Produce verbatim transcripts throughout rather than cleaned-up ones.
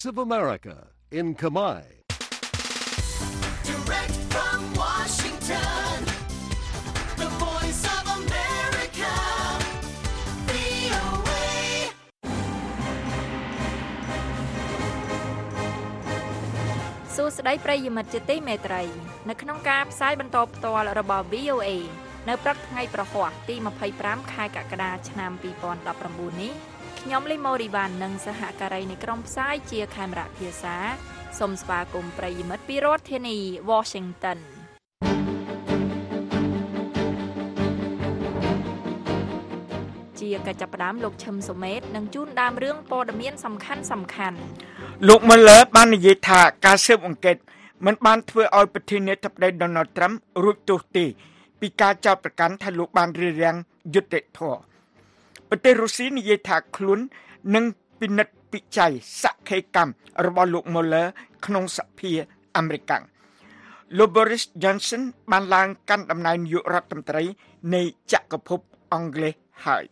of America in Khmer. Direct from Washington, the voice of America, វី អូ เอសួស្តីប្រិយមិត្តជាទីមេត្រីនៅក្នុងការផ្សាយបន្តផ្ទាល់របស់ វី អូ เอ នៅព្រឹកថ្ងៃប្រហ័សទីยี่สิบห้าខែកក្កដាឆ្នាំยี่สิบสิบเก้าនេះខ្ញុំលីម៉ូរីវ៉ាន់និងសហការីនៃក្រុមផ្សាយជាខេមរៈភាសាសូមស្វាគមន៍ប្រិយមិត្តពីរដ្ឋធានី Washington ជាកិច្ចចាប់ផ្ដើមលោកឈឹមសុមេតនឹងជូនដើមរឿងព័ត៌មានសំខាន់សំខាន់លោក Mueller បាននិយាយថាការស៊ើបអង្កេតមិនបានធ្វើឲ្យប្រធានាធិបតី Donald Trump រួចទោសទេពីការចោទប្រកាន់ថាលោកបានរារាំងយុត្តិធម៌ប្រទេសរុស្ស៊ីនិយាយថាខ្លួននឹងពិនិត្យពិច័យសក្ខីកម្មរបស់លោក Mueller ក្នុងសភាអាមេរិកលោក Boris Johnson បានឡើងកាន់តំណែងនាយករដ្ឋមន្ត្រីនៃចក្រភពអង់គ្លេសហើយ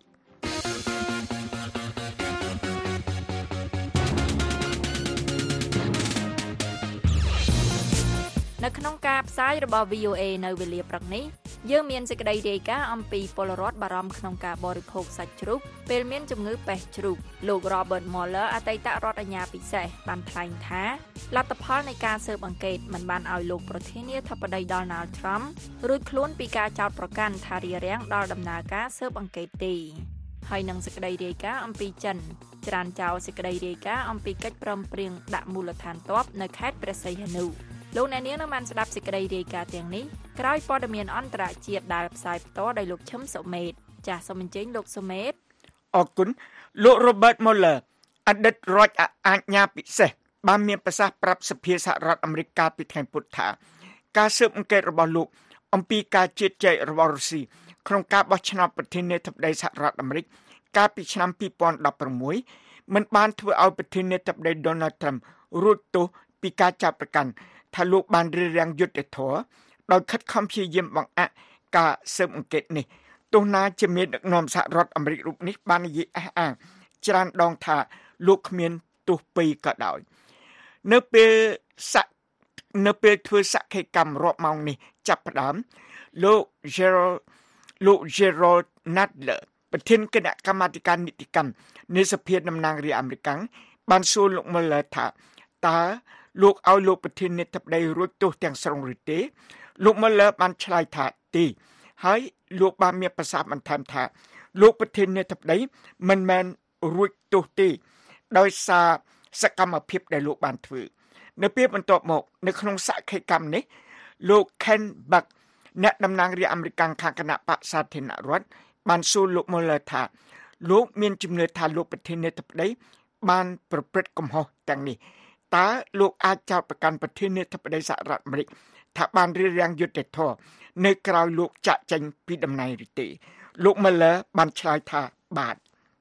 នៅក្នុងការផ្សាយរបស់ វី អូ เอ នៅវេលាព្រឹកនេះយើងមានសេចក្តីរាយការណ៍អំពីពលរដ្ឋបារម្ភក្នុងការបរិភោគសាច់ជ្រូកពេលមានជំងឺបេះជ្រូកលោក Robert Mueller អតីតរដ្ឋអាជ្ញាពិសេសបានថ្លែងថាលទ្ធផលនៃការស៊ើបអង្កេតមិនបានឲ្យលោកប្រធានាធិបតី Donald Trump រួចខ្លួនពីការចោទប្រកាន់ថារារាំងដល់ដំណើរការស៊ើបអង្កេតទេហើយនឹងសេចក្តីរាយការណ៍អំពីចិនច្រានចោលសេចក្តីរាយការណ៍អំពីកិច្ចព្រមព្រៀងដាក់មូលដ្ឋានទ័ពនៅខេត្តព្រះសីហនុលោកអ្នកនាងនឹងបានស្ដាប់សេចក្តីរាយការណ៍ទាំងនេះក្រោយព័ត៌មានអន្តរជាតិដែលផ្សាយផ្ទាល់ដោយលោកឈឹមសុមេតចាសសូមអញ្ជើញលោកសុមេតអរគុណលោក Robert Mueller អតីតរដ្ឋអាជ្ញាពិសេសបានមានប្រសាសន៍ប្រាប់សភាសហរដ្ឋអាមេរិកកាលពីថ្ងៃពុធថាការស៊ើបអង្កេតរបស់លោកអំពីការជឿជែករបស់រុស្ស៊ីក្នុងការបោះឆ្នោតប្រធានាធិបតីសហរដ្ឋអាមេរិកកាលពីឆ្នាំยี่สิบสิบหกមិនបានធ្វើឲ្យប្រធានាធិបតី Donald Trump រួចទោសពីការចាប់ប្រកាន់ថាលោកបានរារាំងយុត្តិធម៌ដោយខិតខំព្យាយាមបង្អាក់ការស៊ើបអង្កេតនេះទោះណាជាមានដឹកនាំសហរដ្ឋអាមេរិករូបនេះបាននិយាយអះអាងច្រើនដងថាលោកគ្មានទោសពីរក៏ដោយនៅពេលស័កនៅពេលធ្វើសក្ខីកម្មរាប់ម៉ោងនេះចាប់ផ្ដើមលោក Gerald លោក Gerald Nadler ប្រធានគណៈកម្មាធិការនីតិកម្មនៃសភាតំណាងរាស្ត្រអាមេរិកបានសួរលោក Mueller ថាតើលោកឲ្យលោកប្រធានាធិបតីរួចទោសទាំងស្រុងឬទេលោក Mueller បានឆ្លើយថាទេហើយលោកបានមានប្រសាសន៍បន្ថែមថាលោកប្រធានាធិបតីមិនមែនរួចទោសទេដោយសារសកម្មភាពដែលលោកបានធ្វើនៅពេលបន្ទាប់មកនៅក្នុងសក្ខីកម្មនេះលោក Ken Buck អ្នកតំណាងរាស្ត្រអាមេរិកខាងគណៈបក្សសាធារណរដ្ឋបានសួរលោក Mueller ថាលោកមានជំនឿថាលោកប្រធានាធិបតីបានប្រព្រឹត្តកំហុសទាំងនេះតើលោកអាចចោទប្រកាន់ប្រធានាធិបតីសហរដ្ឋអាមេរិកថាបានរារាំងយុត្តិធម៌នៅក្រៅលោកចាក់ចេញពីតំណែងឬទេលោក Mueller បានឆ្លើយថាបាទ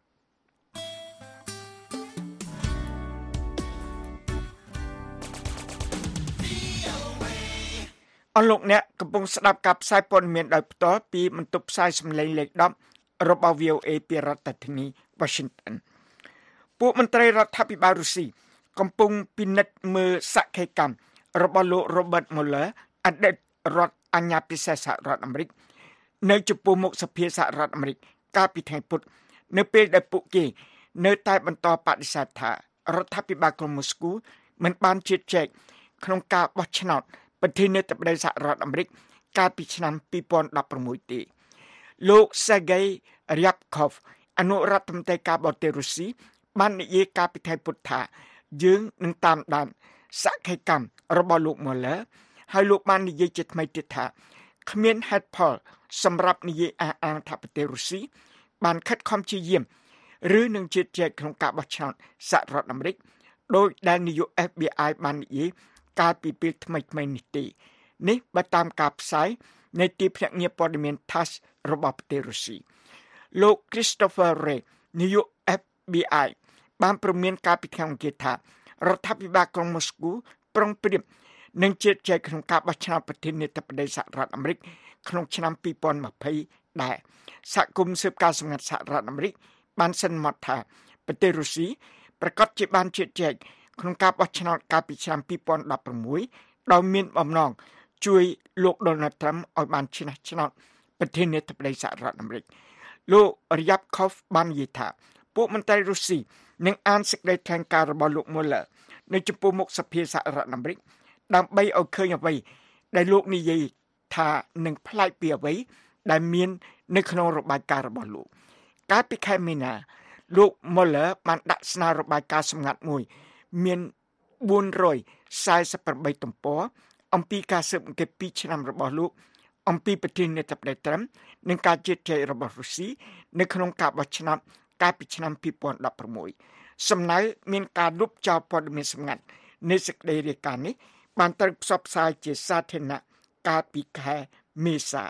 អរលោកអ្នកកំពុងស្ដាប់ការផ្សាយព័ត៌មានដោយផ្ទាល់ពីបន្ទប់ផ្សាយសំឡេងលេខដប់របស់ វី អូ เอ ពីរដ្ឋធានី Washington ពួកមន្ត្រីរដ្ឋាភិបាលរុស្ស៊ីកំពុងពិនិត្យមើលសក្ខីកម្មរបស់លោក Robert Mueller អតីតរដ្ឋអាជ្ញាពិសេសសហរដ្ឋអាមេរិកនៅចំពោះមុខសភាសហរដ្ឋអាមេរិកកាលពីថ្ងៃពុធនៅពេលដែលពួកគេនៅតែបន្តបដិសេធថារដ្ឋាភិបាលក្រុងមូស្គូមិនបានជឿជាក់ក្នុងការបោះឆ្នោតប្រធានាធិបតីសហរដ្ឋអាមេរិកកាលពីឆ្នាំยี่สิบสิบหกទេលោក Sergei Ryabkov អនុរដ្ឋមន្ត្រីការបរទេសរុស្ស៊ីបាននិយាយកាលពីថ្ងៃពុធថាយើងនឹងតាមដានសក្ខីកម្មរបស់លោក Mueller ហើយលោកបាននិយាយជាថ្មីទៀតថាគ្មានហេតុផលសម្រាប់និយាយអះអាងថាប្រទេសរុស្ស៊ីបានខិតខំព្យាយាមឬនឹងជឿជាក់ក្នុងការបោះឆ្នោតសហរដ្ឋអាមេរិកដោយដែលនាយក เอฟ บี ไอ បាននិយាយកាលពីពេលថ្មីៗនេះទេនេះបើតាមការផ្សាយនៃទីភ្នាក់ងារព័ត៌មាន TASS របស់ប្រទេសរុស្ស៊ីលោក Christopher Wray នាយក เอฟ บี ไอ បានព្រមានកាលពីថ្ងៃអង្គារថារដ្ឋាភិបាលក្រុងមូស្គូប្រុងប្រៀបនឹងជឿជាក់ក្នុងការបោះឆ្នោតប្រធានាធិបតីសហរដ្ឋអាមេរិកក្នុងឆ្នាំยี่สิบยี่สิบដែរសហគមន៍ស៊ើបការសម្ងាត់សហរដ្ឋអាមេរិកបានសន្មតថាប្រទេសរុស្ស៊ីប្រកាសជាបានជឿជាក់ក្នុងការបោះឆ្នោតកាលពីឆ្នាំពីរពាន់ដប់ប្រាំមួយដោយមានបំណងជួយលោក Donald Trump ឲ្យបានឈ្នះឆ្នោតប្រធានាធិបតីសហរដ្ឋអាមេរិកលោក Ryabkov បាននិយាយថាពួកមន្ត្រីរុស្ស៊ីនឹងអានសេចក្តីថ្លែងការណ៍របស់លោក Mueller នៅចំពោះមុខសភាសហរដ្ឋអាមេរិកដើម្បីឲ្យឃើញអ្វីដែលលោកនិយាយថានឹងប្លែកពីអ្វីដែលមាននៅក្នុងរបាយការណ៍របស់លោកកាលពីខែមីនាលោក Mueller បានដាក់ស្នើរបាយការណ៍សម្ងាត់មួយមានបួនរយសែសិបប្រាំបីទំព័រអំពីការស៊ើបអង្កេតពីរឆ្នាំរបស់លោកអំពីប្រធានាធិបតីត្រាំនិងការជឿជាក់របស់រុស្ស៊ីនៅក្នុងការបោះឆ្នោតកាលពីឆ្នាំពីរពាន់ដប់ប្រាំមួយសំណៅមានការលុបចោលព័ត៌មានសម្ងាត់នៃសេចក្តីរាយការណ៍នេះបានត្រូវផ្សព្វផ្សាយជាសាធារណៈកាលពីខែមេសា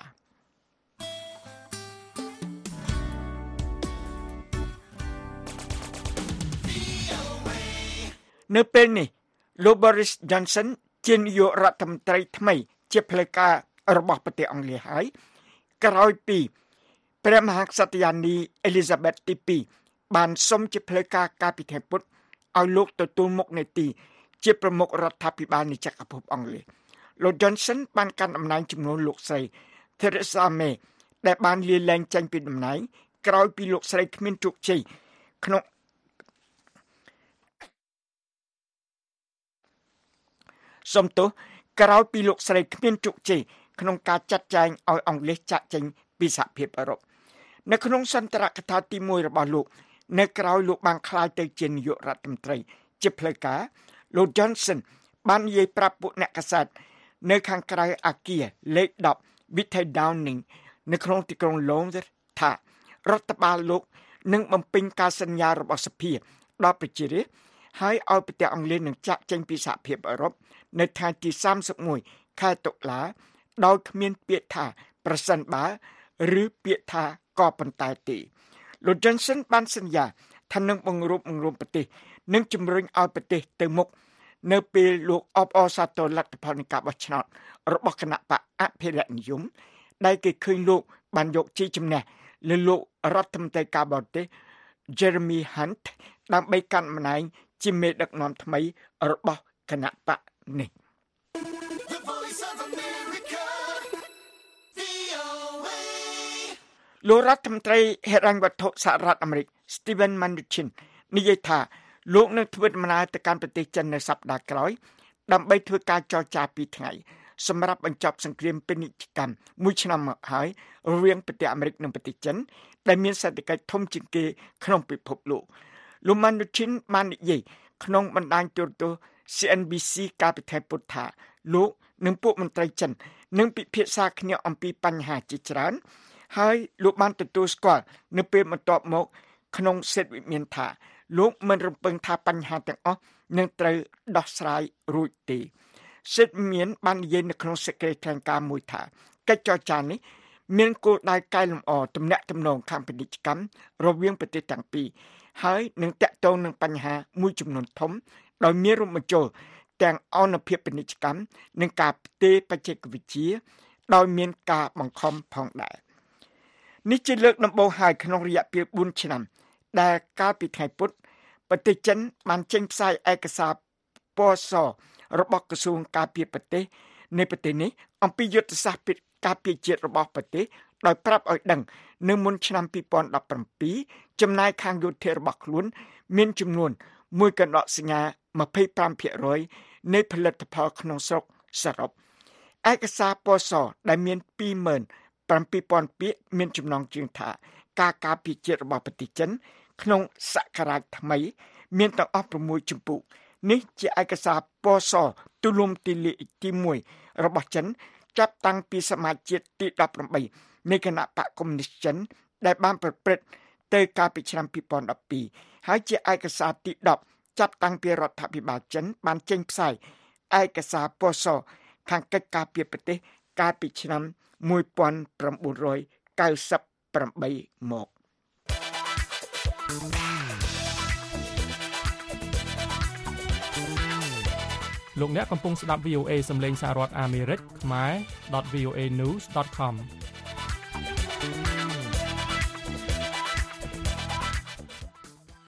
នៅពេលនេះលោក Boris Johnson ជានាយករដ្ឋមន្ត្រីថ្មីជាផ្លូវការរបស់ប្រទេសអង់គ្លេសហើយក្រោយពីព្រះមហាក្សត្រិយានី Elizabeth ទីពីរបានសុំជាផ្លូវការកាលពីថ្ងៃពុធឲ្យលោកទទួលមុខនេតិជាប្រមុខរដ្ឋាភិបាលនៃចក្រភពអង់គ្លេសលោក Johnson បានកាន់តំណែងជំនួសលោកស្រី Theresa May ដែលបានលាលែងចេញពីតំណែងក្រោយពីលោកស្រីគ្មានជោគជ័យក្នុងសំទោសក្រោយពីលោកស្រីគ្មានជោគជ័យក្នុងការចាត់ចែងឲ្យអង់គ្លេសចាក់ចេញពីសហភាពអឺរ៉ុបនៅក្នុងសន្ទរកថាទីមួយរបស់លោកនៅក្រោយលោកបានក្លាយទៅជានាយករដ្ឋមន្ត្រីជាផ្លូវការលោក Johnson បាននិយាយប្រាប់ពួកអ្នកកាសែតនៅខាងក្រៅអគារលេខដប់ Whitehall Downing នៅក្នុងទីក្រុង London ថារដ្ឋបាលលោកនឹងបំពេញការសន្យារបស់សភាដល់ប្រជារាស្ត្រហើយឲ្យប្រទេសអង់គ្លេសនឹងចាក់ចេញពីសហភាពអឺរ៉ុបនៅថ្ងៃទីសាមសិបមួយខែតុលាដោយគ្មានពាក្យថាប្រសិនបើឬពាក្យថាក៏ប៉ុន្តែទេលោក Johnson បានសន្យាថានឹងបង្រួបបង្រួមប្រទេសនិងជំរុញឲ្យប្រទេសទៅមុខនៅពេលលោកអបអរសាទរលទ្ធផលនៃការបោះឆ្នោតរបស់គណៈបកអភិរក្សនិយមដែលគេឃើញលោកបានយកជ័យជំនះលើលោករដ្ឋមន្ត្រីការបរទេស Jeremy Hunt ដើម្បីកាន់តំណែងជាមេដឹកនាំថ្មីរបស់គណៈបកនេះ The Voice of America, វី អូ អេលោករដ្ឋមន្ត្រីហិរញ្ញវត្ថុសហរដ្ឋអាមេរិក Steven Mnuchin និយាយថាលោកនឹងធ្វើដំណើរទៅកាន់ប្រទេសចិននៅសប្តាហ៍ក្រោយដើម្បីធ្វើការចរចាពីរថ្ងៃសម្រាប់បញ្ចប់សង្គ្រាមពាណិជ្ជកម្មមួយឆ្នាំមកហើយរវាងប្រទេសអាមេរិកនិងប្រទេសចិនដែលមានសេដ្ឋកិច្ចធំជាងគេក្នុងពិភពលោកលោក Mnuchin បាននិយាយក្នុងបណ្ដាញទូរទស្សន៍ C N B C កាលពីថ្ងៃពុធថាលោកនិងពួកមន្ត្រីចិននឹងពិភាក្សាគ្នាអំពីបញ្ហាជាច្រើនហើយលោកបានទទួលស្គាល់នៅពេលបន្ទាប់មកក្នុងសេចក្ដីវិមានថាលោកមិនរំពឹងថាបញ្ហាទាំងអស់នឹងត្រូវដោះស្រាយរួចទេសេចក្ដីវិមានបាននិយាយនៅក្នុងសេចក្ដីថ្លែងការណ៍មួយថាកិច្ចចរចានេះមានគោលដៅកែលម្អទំនាក់ទំនងខាងពាណិជ្ជកម្មរវាងប្រទេសទាំងពីរហើយនឹងតាក់ទងនឹងបញ្ហាមួយចំនួនធំដោយមានរួមបញ្ចូលទាំងអនុភាពពាណិជ្ជកម្មនិងការផ្ទេរបច្ចេកវិទ្យាដោយមានការបង្ខំផងដែរនេះជាលើកដំបូងហើយក្នុងរយៈពេលបួនឆ្នាំដែលកាលពីថ្ងៃពុធប្រទេសចិនបានចេញផ្សាយឯកសារពណ៌សរបស់ក្រសួងការពារប្រទេសនៃប្រទេសនេះអំពីយុទ្ធសាស្ត្រការពារជាតិរបស់ប្រទេសដោយប្រាប់ឲ្យដឹងនៅមុនឆ្នាំពីរពាន់ដប់ប្រាំពីរចំណាយខាងយោធារបស់ខ្លួនមានចំនួនមួយកណ្ដកសញ្ញាម្ភៃប្រាំភាគរយនៃផលិតផលក្នុងស្រុកសរុបឯកសារពណ៌សដែលមានពីរម៉ឺនប្រាំពីរពាន់ពាក្យមានចំណងជើងថាការការពារជាតិរបស់ប្រទេសចិនក្នុងសករាជថ្មីមានទាំងអស់ប្រាំមួយជំពូកនេះជាឯកសារពណ៌សទូលំទូលាយទីមួយរបស់ចិនចាប់តាំងពីសមាជជាតិទីដប់ប្រាំបីនៃគណៈបកកុម្មុយនីសចិនដែលបានប្រព្រឹត្តទៅកាលពីឆ្នាំពីរពាន់ដប់ពីរហើយជាឯកសារទីដប់ចាប់តាំងពីរដ្ឋាភិបាលចិនបានចេញផ្សាយឯកសារពណ៌សខាងកិច្ចការពារប្រទេសកាលពីឆ្នាំmột nghìn chín trăm chín mươi támមកលោកអ្នកកំពុងស្ដាប់ វី អូ អេ សំឡេងសហរដ្ឋអាមេរិកខ្មែរ .វី អូ เอ news ដត com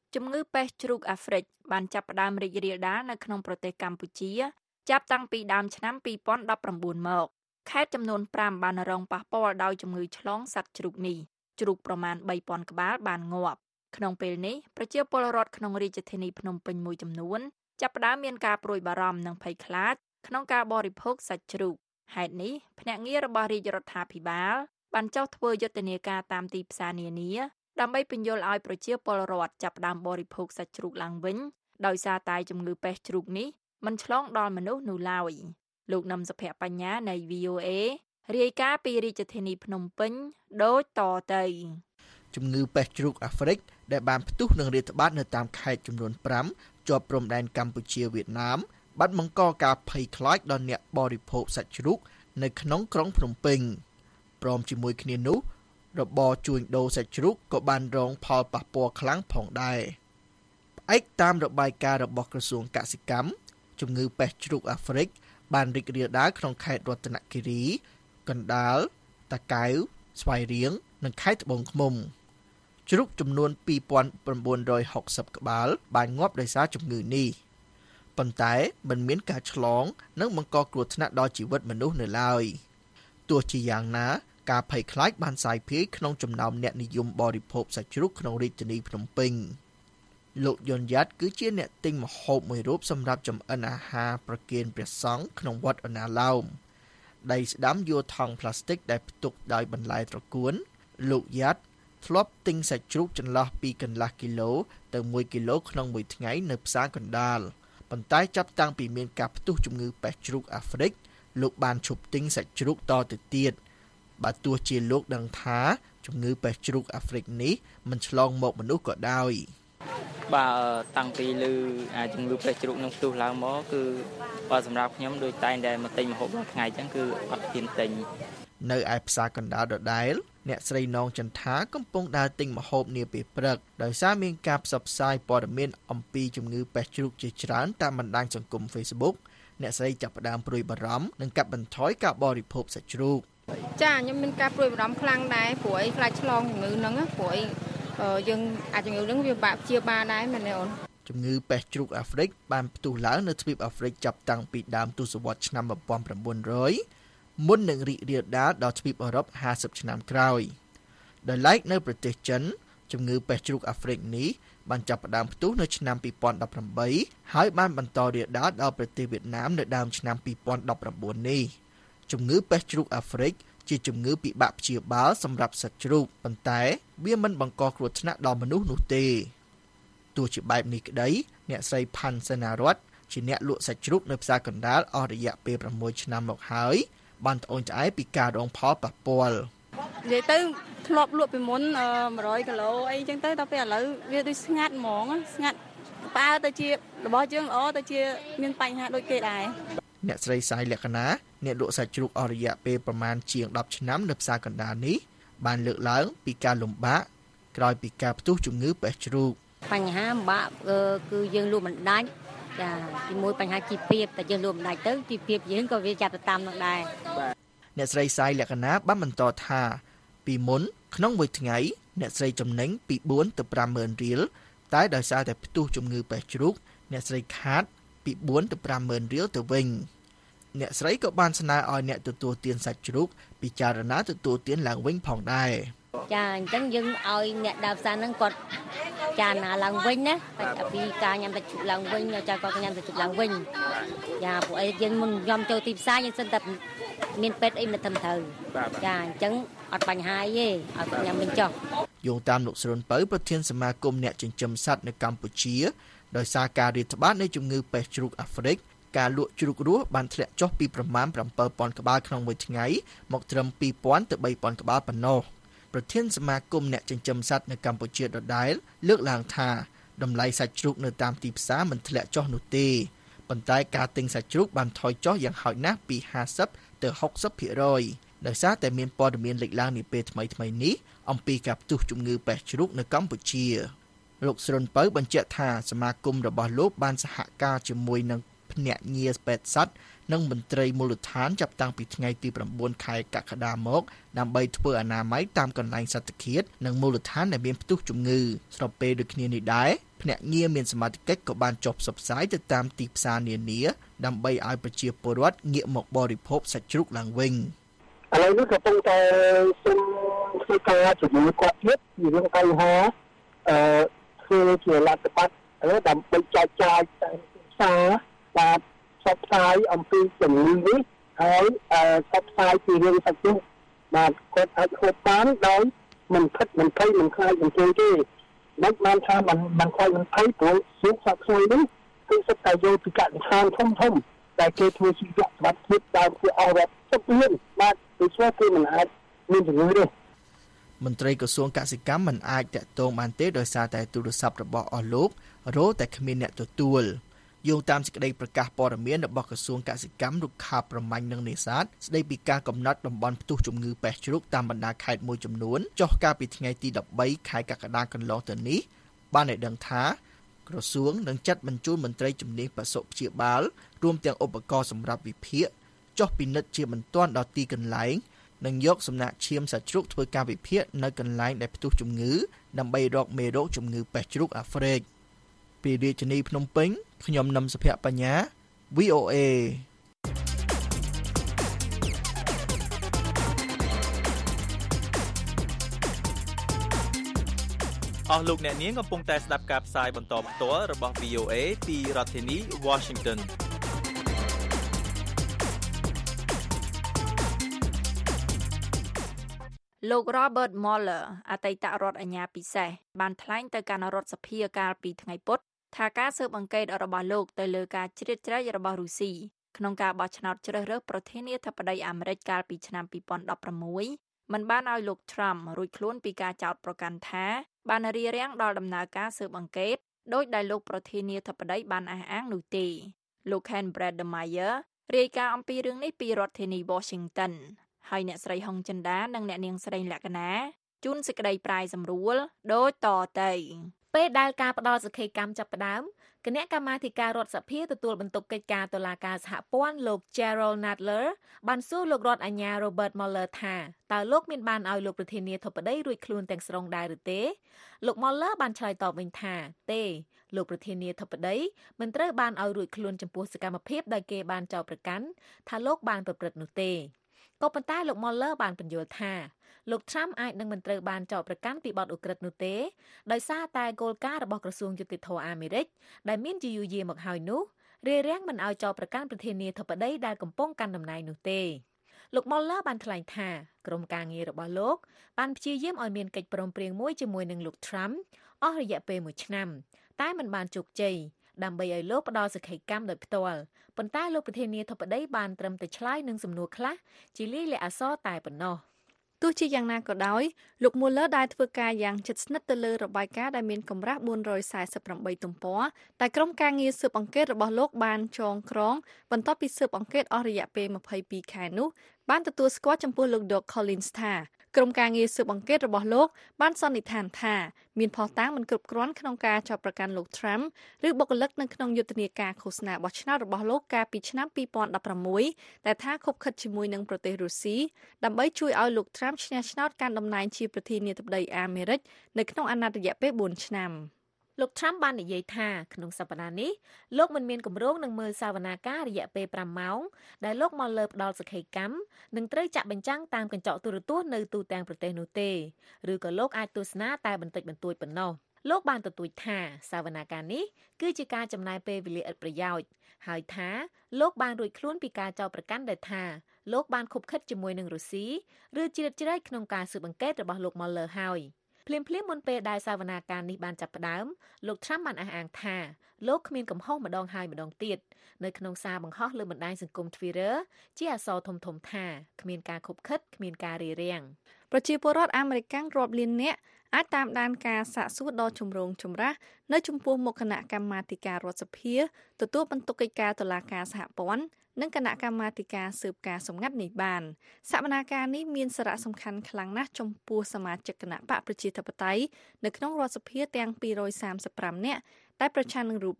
ជំងឺប៉េះជ្រូកអាហ្វ្រិកបានចាប់ផ្ដើមរីករាលដាលនៅក្នុងប្រទេសកម្ពុជាចាប់តាំងពីដើមឆ្នាំពីរពាន់ដប់ប្រាំបួនមកខេត្តចំនួនប្រាំបានរងប៉ះពាល់ដោយជំងឺឆ្លងសត្វជ្រូកនេះជ្រូកប្រមាណបីពាន់ក្បាលបានងាប់ក្នុងពេលនេះប្រជាពលរដ្ឋក្នុងរាជធានីភ្នំពេញមួយចំនួនចាប់ផ្ដើមមានការព្រួយបារម្ភនិងភ័យខ្លាចក្នុងការបរិភោគសាច់ជ្រូកហេតុនេះភ្នាក់ងាររបស់រាជរដ្ឋាភិបាលបានចុះធ្វើយុទ្ធនាការតាមទីផ្សារនានាដើម្បីពន្យល់ឲ្យប្រជាពលរដ្ឋចាប់ផ្ដើមបរិភោគសាច់ជ្រូកឡើងវិញដោយសារតែជំងឺប៉េះជ្រូកនេះមិនឆ្លងដល់មនុស្សនោះឡើយលោកនឹមសុភ័ក្របញ្ញានៃ វី អូ เอ រាយការណ៍ពីរាជធានីភ្នំពេញដូចតទៅជំងឺប៉េះជ្រូកអាហ្វ្រិកដែលបានផ្ទុះនិងរាតត្បាតនៅតាមខេត្តចំនួនប្រាំជាប់ព្រំដែនកម្ពុជាវៀតណាមបានបង្កការភ័យខ្លាចដល់អ្នកបរិភោគសាច់ជ្រូកនៅក្នុងក្រុងភ្នំពេញព្រមជាមួយគ្នានោះរបរជួញដូរសាច់ជ្រូកក៏បានរងផលប៉ះពាល់ខ្លាំងផងដែរផ្អែកតាមរបាយការណ៍របស់ក្រសួងកសិកម្មជំងឺប៉េះជ្រូកអាហ្វ្រិកបានរីករាលដាលក្នុងខេត្តរតនគិរីកណ្ដាលតាកែវស្វាយរៀងនិងខេត្តត្បូងឃ្មុំជ្រូកចំនួនពីរពាន់៩រយហុកសិបក្បាលបានងាប់ដោយសារជំងឺនេះប៉ុន្តែមិនមានការឆ្លងនិងបង្កគ្រោះថ្នាក់ដល់ជីវិតមនុស្សនៅឡើយទោះជាយ៉ាងណាការភ័យខ្លាចបានសាយភាយក្នុងចំណោមអ្នកនិយមបរិភោគសាច់ជ្រូកក្នុងរាជធានីភ្នំពេញលោកយុនយ៉ាត់គឺជាអ្នកទិញម្ហូបមួយរូបសម្រាប់ចម្អិនអាហារប្រគេនព្រះសង្ឃក្នុងវត្តអណាឡោមដីស្ដាំយកថង់ប្លាស្ទិកដែលផ្ទុកដោយបន្លែត្រកួនលោកយ៉ាត់ធ្លាប់ទិញសាច់ជ្រូកចន្លោះពីកន្លះគីឡូទៅមួយគីឡូក្នុងមួយថ្ងៃនៅផ្សារកណ្ដាលប៉ុន្តែចាប់តាំងពីមានការផ្ទុះជំងឺប៉េះជ្រូកអាហ្វ្រិកលោកបានឈប់ទិញសាច់ជ្រូកតទៅទៀតបើទោះជាលោកដឹងថាជំងឺប៉េះជ្រូកអាហ្វ្រិកនេះមិនឆ្លងមកមនុស្សក៏ដោយបាទតាំងពីឮអាជំងឺប៉េះជ្រូកនឹងផ្ទុះឡើងមកគឺបើសម្រាប់ខ្ញុំដូចតែងតែមកទិញម្ហូបរាល់ថ្ងៃអញ្ចឹងគឺអត់ហ៊ានទិញនៅឯផ្សារកណ្ដាលដដែលអ្នកស្រីនងចន្ទាកំពុងដើរទិញម្ហូបនាពេលព្រឹកដោយសារមានការផ្សព្វផ្សាយព័ត៌មានអំពីជំងឺប៉េះជ្រូកជាច្រើនតាមបណ្ដាញសង្គម Facebook អ្នកស្រីចាប់ផ្ដើមព្រួយបារម្ភនិងកាត់បន្ថយការបរិភោគសាច់ជ្រូកចាខ្ញុំមានការព្រួយបារម្ភខ្លាំងដែរព្រោះអីខ្លាចឆ្លងជំងឺហ្នឹងព្រោះអីយើងអាចជំងឺហ្នឹងវាបាក់ព្យាបាលដែរមែនទេអូនជំងឺប៉េះជ្រូកអាហ្វ្រិកបានផ្ទុះឡើងនៅទ្វីបអាហ្វ្រិកចាប់តាំងពីដើមទសវត្សរ៍ឆ្នាំmột nghìn chín trămមុននឹងរីករាលដាលដល់ទ្វីបអឺរ៉ុបห้าสิบឆ្នាំក្រោយដោយឡែកនៅប្រទេសចិនជំងឺប៉េះជ្រូកអាហ្វ្រិកនេះបានចាប់ផ្ដើមផ្ទុះនៅឆ្នាំពីរពាន់ដប់ប្រាំបីហើយបានបន្តរាលដាលដល់ប្រទេសវៀតណាមនៅដើមឆ្នាំពីរពាន់ដប់ប្រាំបួននេះជំងឺប៉េះជ្រូកអាហ្វ្រិកជាជំងឺពិបាកព្យាបាលសម្រាប់សត្វជ្រូកប៉ុន្តែវាមិនបង្កគ្រោះថ្នាក់ដល់មនុស្សនោះទេទោះជាបែបនេះក្តីអ្នកស្រីផាន់សេនារតជាអ្នកលក់សាច់ជ្រូកនៅផ្សារកណ្ដាលអស់រយៈពេលប្រាំមួយឆ្នាំមកហើយបានត្អូញត្អែពីការរងផលប៉ះពាល់និយាយទៅធ្លាប់លក់ពីមុនmột trămគីឡូអីចឹងទៅដល់ពេលឥឡូវវាដូចស្ងាត់ហ្មងស្ងាត់បើទៅជារបស់យើងល្អទៅជាមានបញ្ហាដូចគេដែរអ្នកស្រីសាយលក្ខណាអ្នកលក់សាច់ជ្រូកអស់រយៈពេលប្រមាណជាងដប់ឆ្នាំនៅផ្សារកណ្ដាលនេះបានលើកឡើងពីការលំបាកក្រោយពីការផ្ទុះជំងឺប៉េះជ្រូកបញ្ហាពិបាកគឺយើងលក់មិនដាច់ចាទីមួយបញ្ហាជីវភាពតែយើងលក់មិនដាច់ទៅជីវភាពយើងក៏វាចាប់ទៅតាមនឹងដែរអ្នកស្រីសាយលក្ខណាបានបន្តថាពីមុនក្នុងមួយថ្ងៃអ្នកស្រីចំណេញពីបួនទៅប្រាំម៉ឺនរៀលតែដោយសារតែផ្ទុះជំងឺប៉េះជ្រូកអ្នកស្រីខាតពីបួនទៅប្រាំម៉ឺនរៀលទៅវិញអ្នកស្រីក៏បានស្នើឲ្យអ្នកទទួលទានសាច់ជ្រូកពិចារណាទទួលទានឡើងវិញផងដែរចាអញ្ចឹងយើងឲ្យអ្នកដើរផ្សារហ្នឹងគាត់ចាណាឡើងវិញណាតែពីការញ៉ាំសាច់ជ្រូកឡើងវិញចាគាត់ញ៉ាំសាច់ជ្រូកឡើងវិញចាពួកអីយើងមុនខ្ញុំចូលទីផ្សារយើងសិនតែមានពេទ្យអីមិនត្រឹមត្រូវចាអញ្ចឹងអត់បញ្ហាអីទេឲ្យគាត់ញ៉ាំវិញចុះយោងតាមលោកស្រុនពៅប្រធានសមាគមអ្នកចិញ្ចឹមសត្វនៅកម្ពុជាដោយសារការរាតត្បាតនៃជំងឺប៉េះជ្រូកអាហ្វ្រិកការលក់ជ្រូករស់បានធ្លាក់ចុះពីប្រមាណเจ็ดพันក្បាលក្នុងមួយថ្ងៃមកត្រឹមពីរពាន់ទៅបីពាន់ក្បាលប៉ុណ្ណោះប្រធានសមាគមអ្នកចិញ្ចឹមសត្វនៅកម្ពុជាដដែលលើកឡើងថាតម្លៃសាច់ជ្រូកនៅតាមទីផ្សារមិនធ្លាក់ចុះនោះទេប៉ុន្តែការទិញសាច់ជ្រូកបានថយចុះយ៉ាងហោចណាស់ពីห้าสิบទៅหกสิบភាគរយដោយសារតែមានព័ត៌មានលេចឡើងនាពេលថ្មីៗនេះអំពីការផ្ទុះជំងឺប៉េះជ្រូកនៅកម្ពុជាលោកស្រុនពៅបញ្ជាក់ថាសមាគមរបស់លោកបានសហការជាមួយនឹងភ្ភ្នាក់ងារពេទ្យសត្វនិងមន្ត្រីមូលដ្ឋានចាប់តាំងពីថ្ងៃទី9ខែកក្កដាមកដើម្បីធ្វើអនាម័យតាមកន្លែងសត្វឃាតនិងមូលដ្ឋានដែលមានផ្ទុះជំងឺស្របពេលដូចគ្នានេះដែរភ្នាក់ងារមានសមត្ថកិច្ចក៏បានចុះផ្សព្វផ្សាយទៅតាមទីផ្សារនានាដើម្បីឲ្យប្រជាពលរដ្ឋងាកមកបរិភោគសាច់ជ្រូកឡើងវិញឥឡូវនេះកំពុងតែសុំធ្វើការជាមួយគាត់ទៀតពីរឿងបញ្ហាអឺធ្វើជាលទ្ធផលដើម្បីចែកចាយតាមទីផ្សារបាទផ្សព្វផ្សាយអំពីជំងឺនេះហើយផ្សព្វផ្សាយពីរឿងសាច់ជ្រូកបាទគាត់អាចហូបបានដោយមិនខិតមិនភ័យមិនខ្លាចមិនជឿទេមិនបានថាមិនមិនខ្លាចមិនភ័យព្រោះជ្រូកសាច់ខ្លាញ់នេះគឺសិតតែយកពីកសិដ្ឋានធំធំតែគេធ្វើជីវៈច្បាប់ទៀតដើមជាអស់រាប់សិបលានបាទដូច្នេះគឺមិនអាចមានជំងឺទេមន្ត្រីក្រសួងកសិកម្មមិនអាចតាក់ទងបានទេដោយសារតែទូរស័ព្ទរបស់អស់លោករោតែគ្មានអ្នកទទួលយោងតាមសេចក្តីប្រកាសព័ត៌មានរបស់ក្រសួងកសិកម្មរុក្ខាប្រមាញ់និងនេសាទស្តីពីការកំណត់តំបន់ផ្ទុះជំងឺពេស្តជ្រូកតាមបណ្ដាខេត្តមួយចំនួនចុះកាលពីថ្ងៃទី13ខែកក្កដាកន្លងទៅនេះបានឲ្យដឹងថាក្រសួងនឹងចាត់បញ្ជូនមន្ត្រីជំនាញបសុព្យាបាលរួមទាំងឧបករណ៍សម្រាប់វិភាគចុះពិនិត្យជាបន្ទាន់ដល់ទីកន្លែងនិងយកសំណាក់ឈាមសាច់ជ្រូកធ្វើការវិភាគនៅកន្លែងដែលផ្ទុះជំងឺដើម្បីរកមេរោគជំងឺពេស្តជ្រូកអាហ្វ្រិកពីរាជធានីភ្នំពេញខ្ញុំនឹមសុភ័ក្របញ្ញា វី អូ เอអស់លោកអ្នកនាងកំពុងតែស្ដាប់ការផ្សាយបន្តផ្ទាល់របស់ វី អូ เอ ពីរដ្ឋធានី Washington លោក Robert Mueller អតីតរដ្ឋអាជ្ញាពិសេសបានថ្លែងទៅគណៈរដ្ឋសភាកាលពីថ្ងៃពុធថាការស៊ើបអង្កេតរបស់លោកទៅលើការជ្រៀតជ្រែករបស់រុស្ស៊ីក្នុងការបោះឆ្នោតជ្រើសរើសប្រធានាធិបតីអាមេរិកកាលពីឆ្នាំពីរពាន់ដប់ប្រាំមួយមិនបានឲ្យលោក Trump រួចខ្លួនពីការចោទប្រកាន់ថាបានរារាំងដល់ដំណើរការស៊ើបអង្កេតដោយដែលលោកប្រធានាធិបតីបានអះអាងនោះទេលោក Ken Bredemeier រាយការណ៍អំពីរឿងនេះពីរដ្ឋធានី Washington ហើយអ្នកស្រីហុងចិន្តានិងអ្នកនាងស្រីលក្ខណាជូនសេចក្តីប្រាយសម្រួលដូចតទៅពេលដែលការផ្ដល់សក្ខីកម្មចាប់ផ្ដើមគណៈកម្មាធិការរដ្ឋសភាទទួលបន្ទុកកិច្ចការតុលាការសហព័ន្ធលោក Jerrold Nadler បានសួរលោករដ្ឋអាជ្ញា Robert Mueller ថាតើលោកមានបានឲ្យលោកប្រធានាធិបតីរួចខ្លួនទាំងស្រុងដែរឬទេលោក Mueller បានឆ្លើយតបវិញថាទេលោកប្រធានាធិបតីមិនត្រូវបានឲ្យរួចខ្លួនចំពោះសកម្មភាពដែលគេបានចោទប្រកាន់ថាលោកបានប្រព្រឹត្តនោះទេក៏ប៉ុន្តែលោក Mueller បានបញ្យល់ថាលោក Trump អាចនឹងមិនត្រូវបានចោទប្រកាន់ពីបទឧក្រិដ្ឋនោះទេដោយសារតែគោលការណ៍របស់ក្រសួងយុតិធម៌អាមេរិកដែលមានជាយូរយារមកហើយនោះរារាំងមិនឲ្យចោទប្រកាន់ប្រធានាធិបតីដែលកំពុងកាន់តំណែងនោះទេលោក Mueller បានថ្លែងថាក្រុមការងាររបស់លោកបានព្យាយាមឲ្យមានកិច្ចព្រមព្រៀងមួយជាមួយនឹងលោក Trump អស់រយៈពេលមួយឆ្នាំតែមិនបានជោគជ័យដើម្បីឲ្យលោកផ្ដល់សក្ខីកម្មដោយផ្ទាល់ប៉ុន្តែលោកប្រធានាធិបតីបានត្រឹមតែឆ្លើយនឹងសំណួរខ្លះជាលាយលក្ខណ៍អក្សរតែប៉ុណ្ណោះទោះជាយ៉ាងណាក៏ដោយលោក Mueller ได้ធ្វើការយ៉ាងជិតស្និទ្ធទៅលើរបាយការណ៍ដែលមានកម្រាស់បួនរយសែសិបប្រាំបីទំព័រតែក្រុមការងារស៊ើបអង្កេតរបស់លោកបានចងក្រងបន្ទាប់ពីស៊ើបអង្កេតអស់រយៈពេលម្ភៃពីរខែនោះបានទទួលស្គាល់ចំពោះលោក Doug Collins ថាក្រុមការងារស៊ើបអង្កេតរបស់លោកបានសន្និដ្ឋានថាមានភស្តុតាងមិនគ្រប់គ្រាន់ក្នុងការចោទប្រកាន់លោក Trump ឬបុគ្គលិកនៅក្នុងយុទ្ធនាការឃោសនាបោះឆ្នោតរបស់លោកកាលពីឆ្នាំពីរពាន់ដប់ប្រាំមួយដែលថាខុបខិតជាមួយនឹងប្រទេសរុស្ស៊ីដើម្បីជួយឲ្យលោក Trump ឈ្នះឆ្នោតកាន់តំណែងជាប្រធានាធិបតីអាមេរិកនៅក្នុងអាណត្តិរយៈពេលបួនឆ្នាំលោក Trump បាននិយាយថាក្នុងសប្តាហ៍នេះលោកមិនមានគម្រោងនឹងមើលសវនាការរយៈពេលប្រាំម៉ោងដែលលោកមកលើផ្ដល់សក្ខីកម្មនឹងត្រូវចាក់បញ្ចាំងតាមកញ្ចក់ទូរទស្សន៍នៅទូទាំងប្រទេសនោះទេឬក៏លោកអាចទស្សនាតែបន្តិចបន្តួចប៉ុណ្ណោះលោកបានទទូចថាសវនាការនេះគឺជាការចំណាយពេលវេលាឥតប្រយោជន៍ហើយថាលោកបានរួចខ្លួនពីការចោទប្រកាន់ដែលថាលោកបានខុបខិតជាមួយនឹងរុស្ស៊ីឬជ្រៀតជ្រែកក្នុងការស៊ើបអង្កេតរបស់លោក Mueller ហើយភ្លាមភ្លាមមុនពេលដែលសវនាការនេះបានចាប់ផ្ដើមលោក Trump បានអះអាងថាលោកគ្មានកំហុសម្ដងហើយម្ដងទៀតនៅក្នុងសារបង្ហោះលើបណ្ដាញសង្គម Twitter ជាអក្សរធំៗថាគ្មានការខុបខិតគ្មានការរារាំងប្រជាពលរដ្ឋអាមេរិករាប់លាននាក់អាចតាមដានការសាកសួរដ៏ចម្រូងចម្រាសនៅចំពោះមុខគណៈកម្មាធិការរដ្ឋសភាទទួលបន្ទុកកិច្ចការតុលាការសហព័ន្ធនិងគណៈកម្មាធិការស៊ើបការសម្ងាត់នេះបានសវនាការនេះមានសារៈសំខាន់ខ្លាំងណាស់ចំពោះសមាជិកគណៈបកប្រជាធិបតេយ្យនៅក្នុងរដ្ឋសភាទាំងពីររយសាមសិបប្រាំនាក់ដែលប្រឆាំងនឹងរូបលោក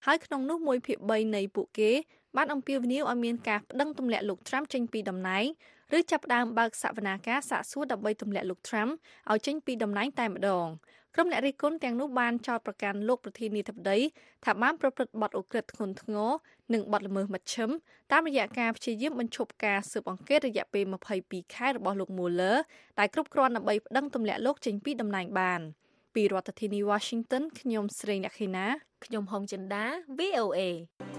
ហើយក្នុងនោះមួយភាគបីនៃពួកគេបានអំពាវនាវឲ្យមានការប្តឹងទម្លាក់លោក Trump ចេញពីតំណែងឬចាប់ផ្ដើមបើកសវនាការសាកសួរដើម្បីទម្លាក់លោក Trump ឲ្យចេញពីតំណែងតែម្ដងក្រុមអ្នករិះគន់ទាំងនោះបានចោទប្រកាន់លោកប្រធានាធិបតីថាបានប្រព្រឹត្តបទឧក្រិដ្ឋធ្ងន់ធ្ងរនិងបទល្មើសមធ្យមតាមរយៈការព្យាយាមបញ្ឈប់ការស៊ើបអង្កេតរយៈពេលម្ភៃពីរខែរបស់លោក Mueller ដែលគ្រប់គ្រាន់ដើម្បីប្តឹងទម្លាក់លោកចេញពីតំណែងបានពីរដ្ឋធានី Washington ខ្ញុំស្រីអ្នកខេណាខ្ញុំហុងចិន្តា វី អូ เอ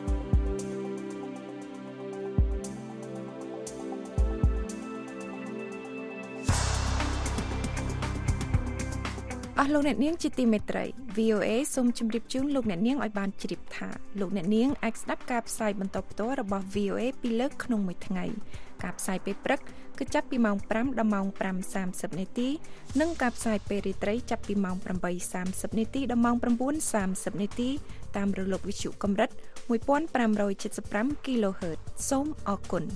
អស់លោកអ្នកនាងជាទីមេត្រី វី អូ เอ សូមជម្រាបជូនលោកអ្នកនាងឲ្យបានជ្រាបថាលោកអ្នកនាងអាចស្ដាប់ការផ្សាយបន្តផ្ទាល់របស់ វី អូ เอ ពីរលើកក្នុងមួយថ្ងៃការផ្សាយពេលព្រឹកគឺចាប់ពីម៉ោងប្រាំដល់ម៉ោងប្រាំសាមសិបនាទីនិងការផ្សាយពេលរាត្រីចាប់ពីម៉ោងប្រាំបីសាមសិបនាទីដល់ម៉ោង៩សាមសិបនាទីតាមរលកវិទ្យុកម្រិតមួយពាន់ប្រាំរយเจ็ดสิบห้า គីឡូហឺត សូមអរគុណ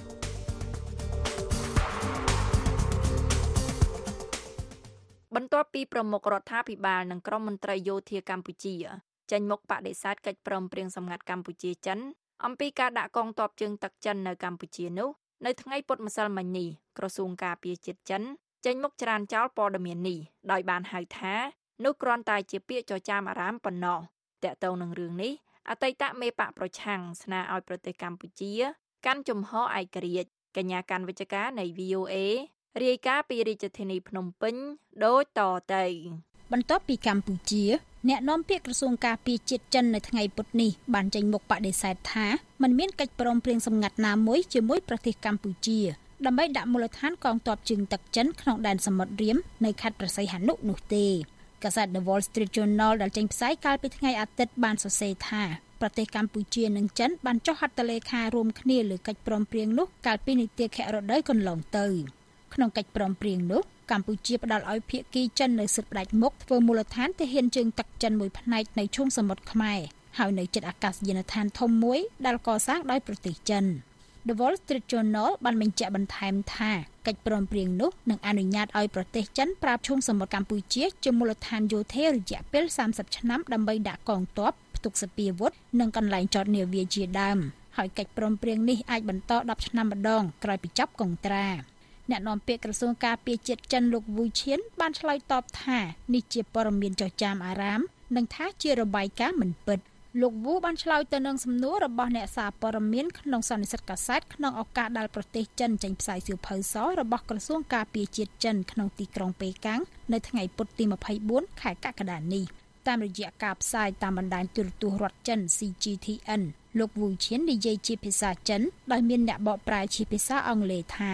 បន្ទាប់ពីប្រមុខរដ្ឋាភិបាលនិងក្រុមមន្ត្រីយោធាកម្ពុជាចេញមុខបដិសេធកិច្ចព្រមព្រៀងសម្ងាត់កម្ពុជាចិនអំពីការដាក់កងទ័ពជើងទឹកចិននៅកម្ពុជានោះនៅថ្ងៃពុធម្សិលមិញនេះក្រសួងការពារជាតិចិនចេញមុខច្រានចោលព័ត៌មាននេះដោយបានហៅថានោះគ្រាន់តែជាពាក្យចចាមអារ៉ាមប៉ុណ្ណោះតាក់ទងនឹងរឿងនេះអតីតមេបកប្រឆាំងស្នើឲ្យប្រទេសកម្ពុជាកាន់ជំហរឯករាជ្យកញ្ញាកាន់វិជ្ជការនៃ វី អូ เอ រាយការណ៍ពីរាជធានីភ្នំពេញដូចតទៅបន្ទាប់ពីកម្ពុជាអ្នកនាំពាក្យក្រសួងការពារជាតិចិននៅថ្ងៃពុធនេះបានចេញមុខបដិសេធថាមិនមានកិច្ចព្រមព្រៀងសម្ងាត់ណាមួយជាមួយប្រទេសកម្ពុជាដើម្បីដាក់មូលដ្ឋានកងទ័ពជើងទឹកចិនក្នុងដែនសមុទ្ររៀមនៅខេត្តព្រះសីហនុនោះទេកាសែត The Wall Street Journal ដែលចេញផ្សាយកាលពីថ្ងៃអាទិត្យបានសរសេរថាប្រទេសកម្ពុជានិងចិនបានចុះហត្ថលេខារួមគ្នាលើកិច្ចព្រមព្រៀងនោះកាលពីនីតិខៈរដូវកន្លងទៅក្នុងកិច្ចព្រមព្រៀងនោះកម្ពុជាផ្ដល់ឲ្យភាគីចិននៅសិទ្ធិផ្ដាច់មុខធ្វើមូលដ្ឋានទាហានជើងទឹកចិនមួយផ្នែកនៅឈូងសមុទ្រខ្មែរហើយនៅជិតអាកាសយានដ្ឋានធំមួយដែលកសាងដោយប្រទេសចិន The Wall Street Journal បានបញ្ជាក់បន្ថែមថាកិច្ចព្រមព្រៀងនោះនឹងអនុញ្ញាតឲ្យប្រទេសចិនប្រើឈូងសមុទ្រកម្ពុជាជាមូលដ្ឋានយោធារយៈពេលសាមសិបឆ្នាំដើម្បីដាក់កងទ័ពផ្ទុកសពាវុធនិងកន្លែងចតនាវាជាដើមហើយកិច្ចព្រមព្រៀងនេះអាចបន្តដប់ឆ្នាំម្ដងក្រោយពីចប់កុងត្រាអ្នកនាំពាក្យក្រសួងការពារជាតិចិនលោកវូឈៀនបានឆ្លើយតបថានេះជាព័ត៌មានចចាមអារ៉ាមនិងថាជារបាយការណ៍មិនពិតលោកវូបានឆ្លើយទៅនឹងសំណួររបស់អ្នកសារព័ត៌មានក្នុងសន្និសីទកាសែតក្នុងឱកាសដែលប្រទេសចិនចេញផ្សាយសៀវភៅសរបស់ក្រសួងការពារជាតិចិនក្នុងទីក្រុងប៉េកាំងនៅថ្ងៃពុធទីម្ភៃបួនខែកក្កដានេះតាមរយៈការផ្សាយតាមបណ្ដាញទូរទស្សន៍រដ្ឋចិន ซี จี ที เอ็น លោកវូឈៀននិយាយជាភាសាចិនដោយមានអ្នកបកប្រែជាភាសាអង់គ្លេសថា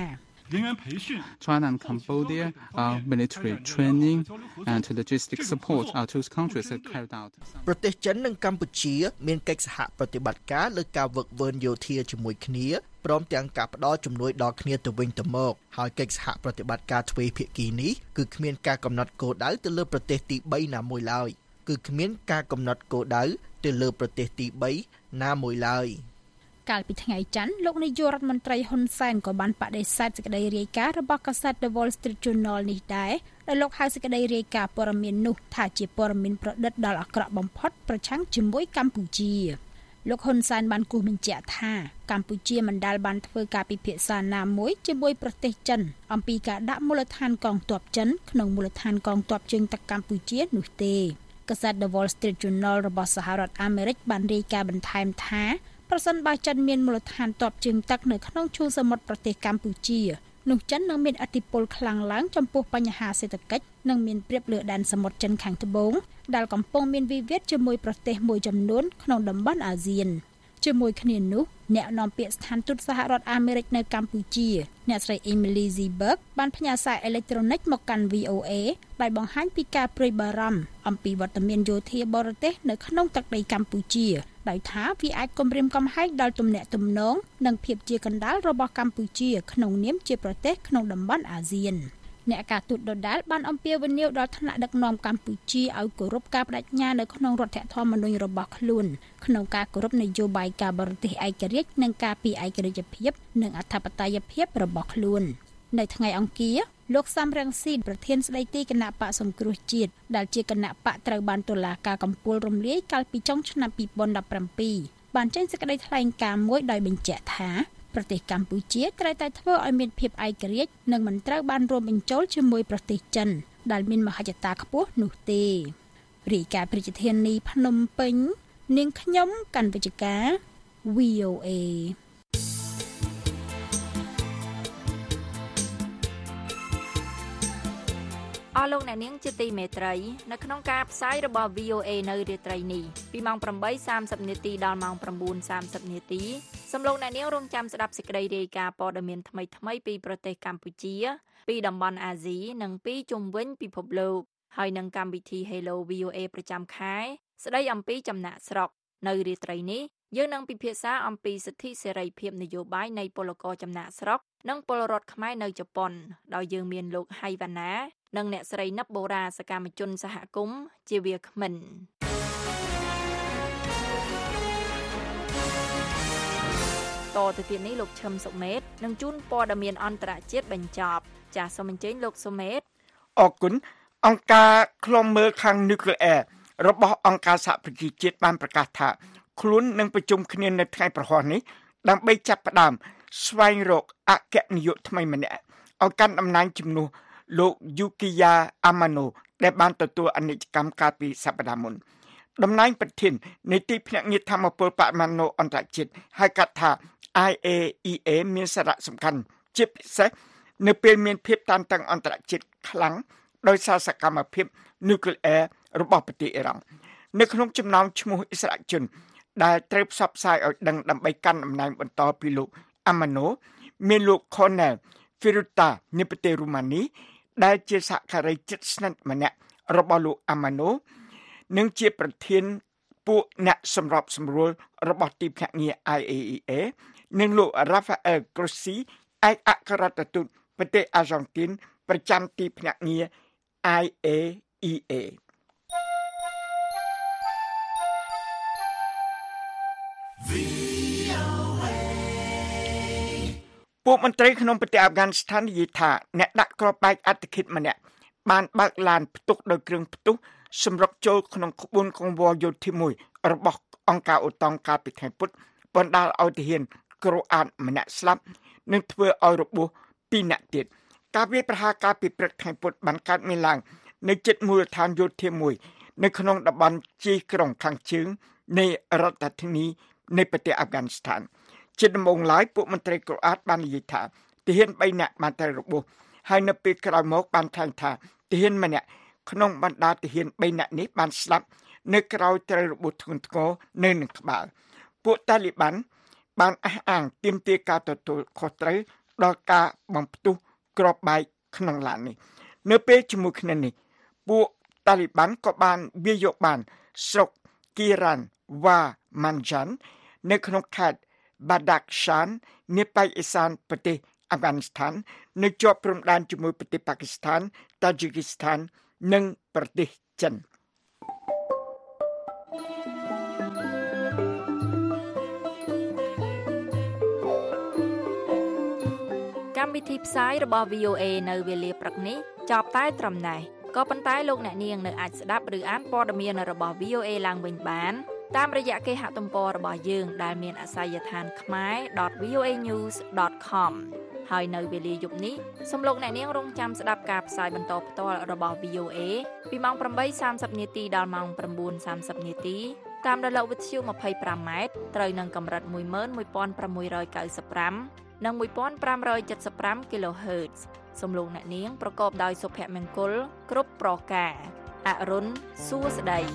China and Cambodia uh, military training and logistic support our two countries have carried out ប្រទេសចិននិងកម្ពុជាមានកិច្ចសហប្រតិបត្តិការលើការវឹកវើយោធាជាមួយគ្នាព្រមទាំងការផ្ដល់ជំនួយដល់គ្នាទៅវិញទៅមកហើយកិច្ចសហប្រតិបត្តិការទ្វេភាគីនេះគឺគ្មានការកំណត់គោលដៅទៅលើប្រទេសទីបីណាមួយឡើយគឺគ្មានការកំណត់គោលដៅទៅលើប្រទេសទីបីណាមួយឡើយកាលពីថ្ងៃច័ន្ទលោកនាយករដ្ឋមន្ត្រីហ៊ុនសែនក៏បានបដិសេធសេចក្តីរាយការណ៍របស់កាសែត The Wall Street Journal នេះដែរដែលលោកហៅសេចក្តីរាយការណ៍ព័ត៌មាននោះថាជាព័ត៌មានប្រឌិតដល់អាក្រក់បំផុតប្រឆាំងជាមួយកម្ពុជាលោកហ៊ុនសែនបានគូសបញ្ជាក់ថាកម្ពុជាមិនដែលបានធ្វើការពិភាក្សាណាមួយជាមួយប្រទេសចិនអំពីការដាក់មូលដ្ឋានកងទ័ពចិនក្នុងមូលដ្ឋានកងទ័ពជើងទឹកកម្ពុជានោះទេកាសែត The Wall Street Journal របស់សហរដ្ឋអាមេរិកបានរាយការណ៍បន្ថែមថាប្រសិនបើចិនមានមូលដ្ឋានទ័ពជើងទឹកនៅក្នុងឈូងសមុទ្រប្រទេសកម្ពុជានោះចិននឹងមានឥទ្ធិពលខ្លាំងឡើងចំពោះបញ្ហាសេដ្ឋកិច្ចនិងមានប្រៀបលើដែនសមុទ្រចិនខាងត្បូងដែលកំពុងមានវិវាទជាមួយប្រទេសមួយចំនួនក្នុងតំបន់អាស៊ានជាមួយគ្នានោះអ្នកនាំពាក្យស្ថានទូតសហរដ្ឋអាមេរិកនៅកម្ពុជាអ្នកស្រី Emily Ziberg បានផ្ញើសារអេឡិចត្រូនិកមកកាន់ វី អូ เอ ដោយបង្ហាញពីការព្រួយបារម្ភអំពីវត្តមានយោធាបរទេសនៅក្នុងទឹកដីកម្ពុជាដោយថាវាអាចគំរាមកំហែងដល់ទំនាក់ទំនងនិងភាពជាកណ្ដាលរបស់កម្ពុជាក្នុងនាមជាប្រទេសក្នុងតំបន់អាស៊ានអ្នកការទូតដដាលបានអំពាវនាវដល់ថ្នាក់ដឹកនាំកម្ពុជាឲ្យគោរពការបដិញ្ញានៅក្នុងរដ្ឋធម្មនុញ្ញរបស់ខ្លួនក្នុងការគោរពនយោបាយការបរទេសឯករាជ្យនិងការពារឯករាជ្យភាពនិងអធិបតេយ្យភាពរបស់ខ្លួននៅថ្ងៃអង្គារលោកសំរងស៊ីប្រធានស្ដីទីគណៈបកសង្គ្រោះជាតិដែលជាគណៈបកត្រូវបានតុលាការកំពូលរំលាយកាលពីចុងឆ្នាំពីរពាន់ដប់ប្រាំពីរបានចេញសេចក្តីថ្លែងការណ៍មួយដោយបញ្ជាក់ថាប្រទេសកម្ពុជាត្រូវតែធ្វើឲ្យមានភាពឯករាជ្យនិងមិនត្រូវបានរួមបញ្ចូលជាមួយប្រទេសចិនដែលមានមហិច្ឆតាខ្ពស់នោះទេរាយការណ៍ប្រជាធានីភ្នំពេញនាងខ្ញុំកណ្ឌវិជ្ជការ វី អូ เอអស់លោកអ្នកនាងជាទីមេត្រីនៅក្នុងការផ្សាយរបស់ វី អូ เอ នៅរាត្រីនេះពីម៉ោង ប្រាំបីសាមសិប នាទីដល់ម៉ោង ៩ សាមសិប នាទីសូមលោកអ្នកនាងរងចាំស្ដាប់សេចក្តីរាយការណ៍ព័ត៌មានថ្មីៗពីប្រទេសកម្ពុជាពីតំបន់អាស៊ីនិងពីជុំវិញពិភពលោកហើយនឹងកម្មវិធី Hello វី អូ เอ ប្រចាំខែស្ដីអំពីចំណាក់ស្រុកនៅរាត្រីនេះយើងនឹងពិភាក្សាអំពីសិទ្ធិសេរីភាពនយោបាយនៃពលករចំណាក់ស្រុកនិងពលរដ្ឋខ្មែរនៅជប៉ុនដោយយើងមានលោកហៃវ៉ាណានិងអ្នកស្រីនិបបូរ៉ាសកម្មជនសហគមន៍ជាវាគ្មិនតទៅទៀតនេះលោកឈឹមសុមេតនឹងជូនព័ត៌មានអន្តរជាតិបញ្ចប់ចាសសូមអញ្ជើញលោកសុមេតអរគុណអង្គការឃ្លាំមើលខាង Nuclear របស់អង្គការសហប្រជាជាតិបានប្រកាសថាខ្លួននឹងប្រជុំគ្នានៅថ្ងៃប្រហ័សនេះដើម្បីចាប់ផ្ដើមស្វែងរកអគ្គនាយកថ្មីម្នាក់ឲ្យកាន់តំណែងជំនួសលោក Yukiya Amano ដែលបានទទួលអនិច្ចកម្មកាលពីសប្តាហ៍មុនតំណែងប្រធាននៃទីភ្នាក់ងារធម្មពលបរិមាណអន្តរជាតិហៅកាត់ថា I A E A មានសារៈសំខាន់ជាពិសេសនៅពេលមានភាពតានតឹងអន្តរជាតិខ្លាំងដោយសារសកម្មភាព Nuclear របស់ប្រទេសអ៊ីរ៉ង់នៅក្នុងចំណោមឈ្មោះអិសរាជជនដែលត្រូវផ្សព្វផ្សាយឲ្យដឹងដើម្បីកាន់តំណែងបន្តពីលោក Amano មានលោក Cornel Firuta នៃប្រទេសរូម៉ានីដែលជាសហការីជិតស្និទ្ធម្នាក់របស់លោក Amano និងជាប្រធានពួកអ្នកសម្របសម្រួលរបស់ទីភ្នាក់ងារ I A E A និងលោក Rafael Grossi ឯកអគ្គរដ្ឋទូតប្រទេសអាហ្សង់ទីនប្រចាំទីភ្នាក់ងារ I A E Aពួកមន្ត្រីក្នុងប្រទេសអាហ្វហ្គានីស្ថាននិយាយថាអ្នកដាក់គ្រាប់បែកអត្តឃាតម្នាក់បានបើកឡានផ្ទុកដោយគ្រឿងផ្ទុះសម្រុកចូលក្នុងក្បួនកង្វល់យោធាមួយរបស់អង្គការអូតង់កាលពីថ្ងៃពុធបណ្ដាលឲ្យទាហានក្រូអាតម្នាក់ស្លាប់និងធ្វើឲ្យរបួសពីរនាក់ទៀតការវាយប្រហារកាលពីព្រឹកថ្ងៃពុធបានកើតមានឡើងនៅជិតមូលដ្ឋានយោធាមួយនៅក្នុងតំបន់ជ័យក្រុងខាងជើងនៃរដ្ឋធានីនៃប្រទេសអាហ្វហ្គានីស្ថានជាដំបូងឡើយពួកមន្ត្រីក្រូអាតបាននិយាយថាទាហានបីនាក់បានតែរបួសហើយនៅពេលក្រោយមកបានថ្លែងថាទាហានម្នាក់ក្នុងបណ្ដាទាហានបីនាក់នេះបានស្លាប់នៅក្រៅត្រូវរបួសធ្ងន់ធ្ងរនៅនឹងក្បាលពួកតាលីបានបានអះអាងទាមទារការទទួលខុសត្រូវដល់ការបំផ្ទុះគ្រាប់បែកក្នុងឡាននេះនៅពេលជាមួយគ្នានេះពួកតាលីបានក៏បានវាយយកបានស្រុកគីរ៉ានវ៉ាម៉ាន់ចាន់នៅក្នុងខេត្តបាដាក់សាននៃប៉ែកអេសានប្រទេសអាហ្វហ្គានីស្ថាននៅជាប់ព្រំដែនជាមួយប្រទេសប៉ាគីស្ថានតាជីគីស្ថាននិងប្រទេសចិនកម្មវិធីផ្សាយរបស់ វី អូ เอ នៅវេលាព្រឹកនេះចប់តែត្រឹមនេះក៏ប៉ុន្តែលោកអ្នកនាងនៅអាចស្ដាប់ឬអានព័ត៌មានរបស់ វី អូ เอ ឡើងវិញបានតាមរយៈគេហទំព័ររបស់យើងដែលមានអាសយដ្ឋាន ខមែរ ដត វី អូ เอ ញូស ដត ខម ហើយនៅវេលាយប់នេះសូមលោកអ្នកនាងរងចាំស្ដាប់ការផ្សាយបន្តផ្ទាល់របស់ វី អូ เอ ពីម៉ោង ប្រាំបីសាមសិប នាទីដល់ម៉ោង ៩សាមសិប នាទីតាមរលកវិទ្យុ ម្ភៃប្រាំម៉ែត្រត្រូវនឹងកម្រិត មួយម៉ឺនមួយពាន់ប្រាំមួយរយកៅសិបប្រាំ និង មួយពាន់ប្រាំរយចិតសិបប្រាំ គីឡូហឺតซ์សូមលោកអ្នកនាងប្រកបដោយសុភមង្គលគ្រប់ប្រការអរុនសួស្តី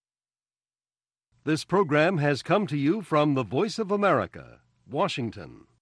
This program has come to you from the Voice of America, Washington.